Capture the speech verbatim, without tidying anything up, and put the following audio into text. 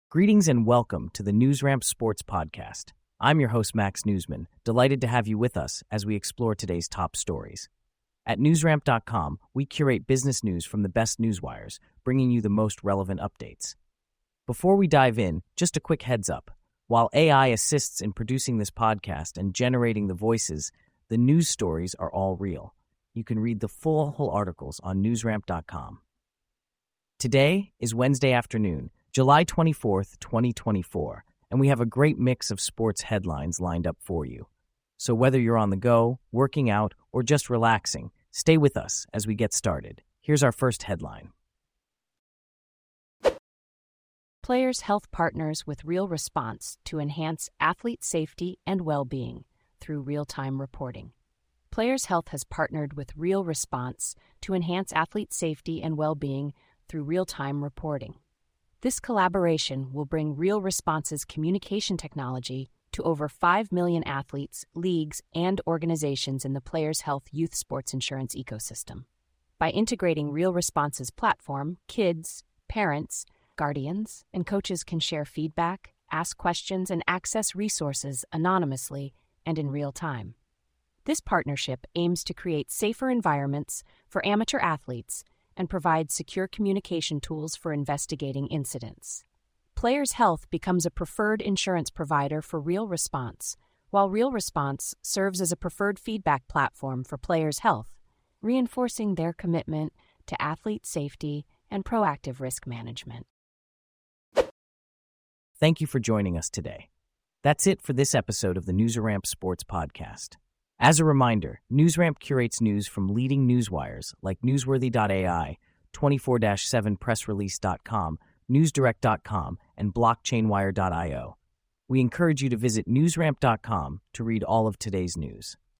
Greetings and welcome to the NewsRamp Sports Podcast. I'm your host, Max Newsman, delighted to have you with us as we explore today's top stories. At newsramp dot com, we curate business news from the best newswires, bringing you the most relevant updates. Before we dive in, just a quick heads up. While A I assists in producing this podcast and generating the voices, the news stories are all real. You can read the full whole articles on newsramp dot com. Today is Wednesday afternoon, July twenty-fourth, twenty twenty-four, and we have a great mix of sports headlines lined up for you. So whether you're on the go, working out, or just relaxing, stay with us as we get started. Here's our first headline. Players Health partners with Real Response to enhance athlete safety and well-being through real-time reporting. Players Health has partnered with Real Response to enhance athlete safety and well-being through real-time reporting. This collaboration will bring Real Response's communication technology to over five million athletes, leagues, and organizations in the Players Health youth sports insurance ecosystem. By integrating Real Response's platform, kids, parents, guardians, and coaches can share feedback, ask questions, and access resources anonymously and in real time. This partnership aims to create safer environments for amateur athletes and provide secure communication tools for investigating incidents. Players Health becomes a preferred insurance provider for Real Response, while Real Response serves as a preferred feedback platform for Players Health, reinforcing their commitment to athlete safety and proactive risk management. Thank you for joining us today. That's it for this episode of the NewsRamp Sports Podcast. As a reminder, NewsRamp curates news from leading newswires like newsworthy dot A I, twenty-four seven press release dot com, newsdirect dot com, and blockchain wire dot io. We encourage you to visit newsramp dot com to read all of today's news.